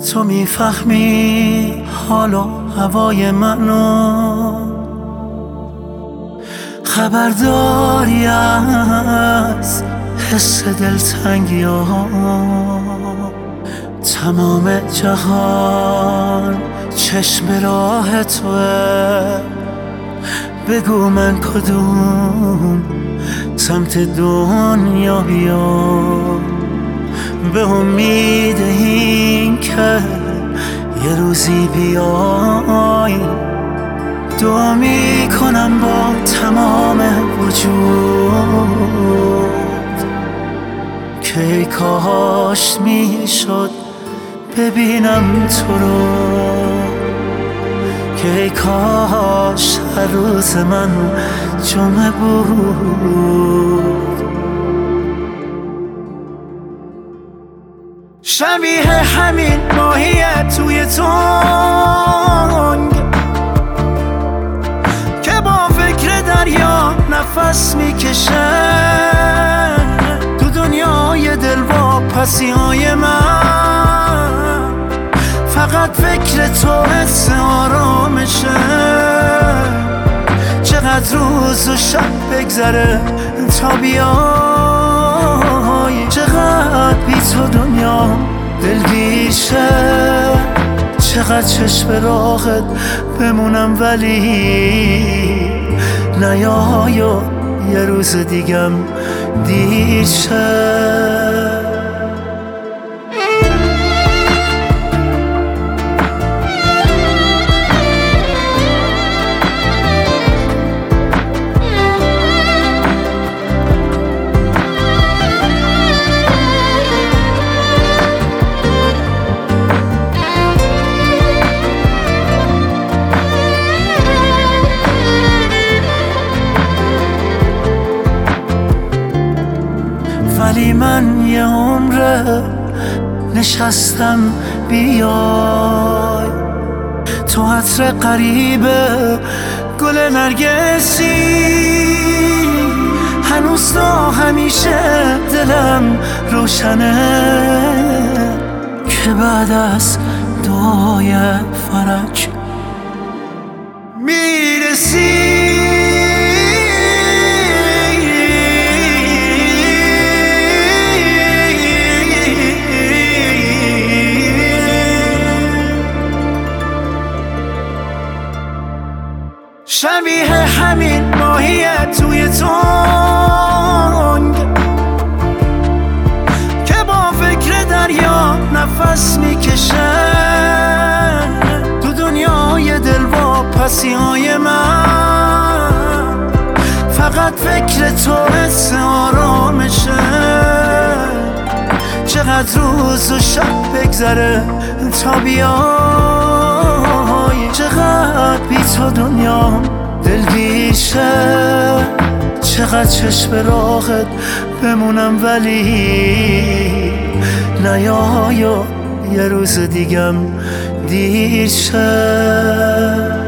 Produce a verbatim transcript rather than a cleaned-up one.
تو میفهمی حال و هوای منو، خبرداری از حس دلتنگی ها. تمام جهان چشم راه توه، بگو من کدوم سمت دنیا بیام، به امید این که یه روزی بیای. دعا میکنم با تمام وجود که ای کاش میشد ببینم تو رو، که ای کاش هر روز من جمعه بود. شبیه همین ماهیه توی تنگ که با فکر دریا نفس میکشه، تو دنیای دل و پسیهای من فقط فکر تو حس آرامشه. چقدر روز و شب بگذره تا بیای، چقدر بی تو دنیا دلگیشه، چقدر چشم راهت بمونم ولی نیای و یه روز دیگم دیر شه. ولی من یه عمره نشستم بیای، تو عطر قریبه گل نرگسی، هنوز تا همیشه دلم روشنه که بعد از دعای فرج میرسی. شبیه همین ماهیه توی تنگ که با فکر دریا نفس میکشه، تو دنیای دل و پسیهای من فقط فکر تو حس آرامشه. چقدر روز و شب بگذره تا بیای، چقدر بی تو دنیا دلگیشه، چقدر چشم راهت بمونم ولی نیای و یه روز دیگم دیر شه.